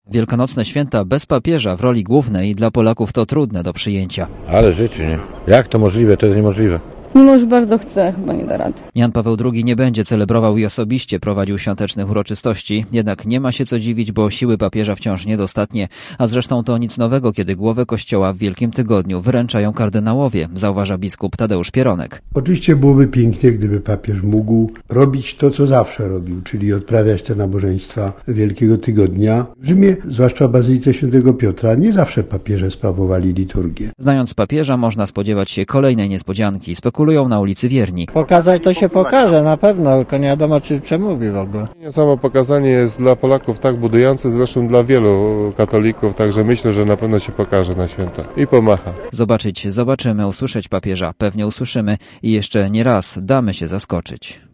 Wielkanocne święta bez papieża w roli głównej dla Polaków to trudne do przyjęcia. Ale życie, nie? Jak to możliwe? To jest niemożliwe. Mimo, że bardzo chcę, chyba nie da rady. Jan Paweł II nie będzie celebrował i osobiście prowadził świątecznych uroczystości, jednak nie ma się co dziwić, bo siły papieża wciąż niedostatnie, a zresztą to nic nowego, kiedy głowę kościoła w Wielkim Tygodniu wyręczają kardynałowie, zauważa biskup Tadeusz Pieronek. Oczywiście byłoby pięknie, gdyby papież mógł robić to, co zawsze robił, czyli odprawiać te nabożeństwa Wielkiego Tygodnia. W Rzymie, zwłaszcza w Bazylice Świętego Piotra, nie zawsze papieże sprawowali liturgię. Znając papieża, można spodziewać się kolejnej niespodzianki. Spekulują na ulicy Wierni. Pokazać to się pokaże na pewno, tylko nie wiadomo czy przemówi w ogóle. Samo pokazanie jest dla Polaków tak budujące, zresztą dla wielu katolików, także myślę, że na pewno się pokaże na święta i pomacha. Zobaczymy, usłyszeć papieża, pewnie usłyszymy i jeszcze nie raz damy się zaskoczyć.